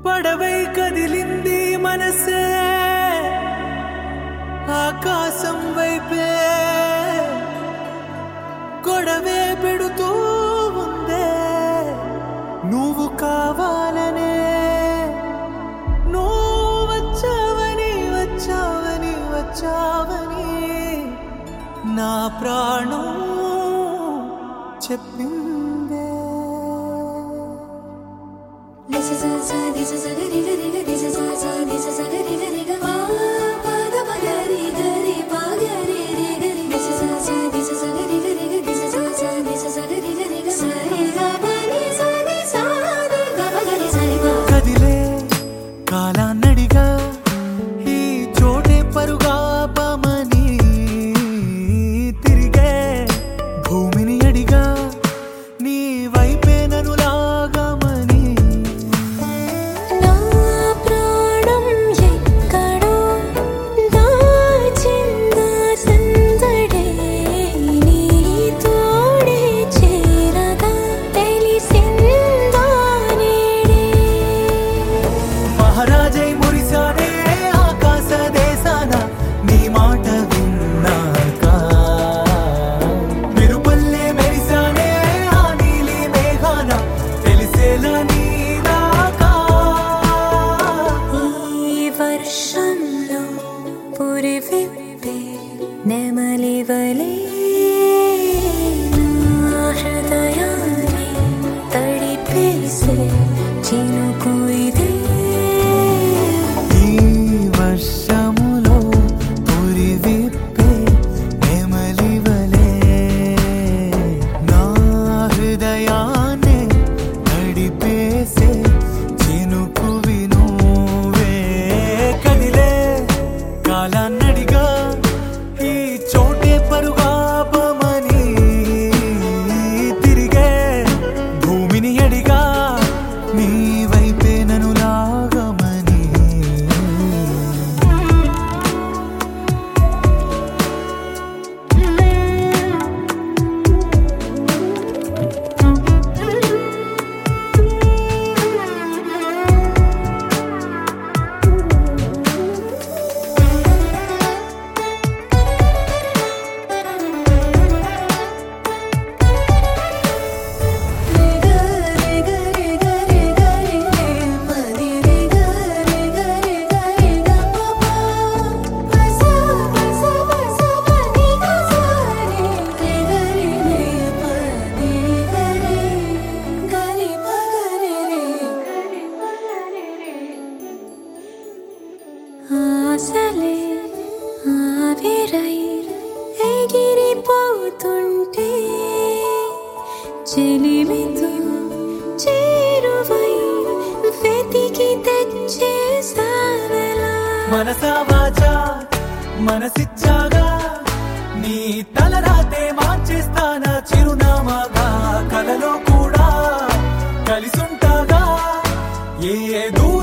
పడవై కదిలింది మనసే ఆకాశం వైపే గొడవే పెడుతూ ఉందే నువ్వు కావాలనే నువ్వు వచ్చావని వచ్చావని వచ్చావని నా ప్రాణం చెప్పిందే This is a gari gari gari this is a gari gari gari pa pa da pa gari gari pa gari re gari this is a gari gari gari this is a gari gari gari sa re ga pa ni sa re ga pa gari sa re pa కదిలే కాలాన్నడిగా ఈ చోటే పరుగా పమని తిరిగే భూమిని అడిగా నీ వైపే నన్ను లాగమని నా ప్రాణం ఎక్కడో దాచిందా సందడే నీ తోడే చేరగా తెలిసిందా నేడే మహారాజై మురిసానే ఆకాశ దేశాన నీ మాట విన్నాక మెరుపల్లే మెరిసానే ఆ నీలి మేఘాన తెలిసేలా నీ రాక ఈ వర్షంలో పురివిప్పే నెమలివలే నా హృదయాన్ని తడిపేసే చినుకు ఇదే ఈ వర్షములో పురివిప్పే నెమలివలే నా హృదయాన్నే నడిపేసే చినుకువి నువ్వే కదిలే కాలాన్నడిగా ఈ చోటే పరుగా పమని తిరిగే భూమిని అడిగా నీ వైపే నన్ను లాగమని గరి గరి గరి గరి మది రి గరి గరి గరి గా పా పసా పసా పసా పని గా సారి రి గరి ని పది గరి గరి ప గరి రి ఆసలే ఆవిరై ఎగిరిపోతుంటే చెలిమితో చేరువై వెతికి తెచ్చేసావెలా మనసా వాచా మనసిచ్చాగా నీ తలరాతే మార్చేస్తానా చిరునామాగా కలలో కూడా కలిసుంటాగా ఏ దూరం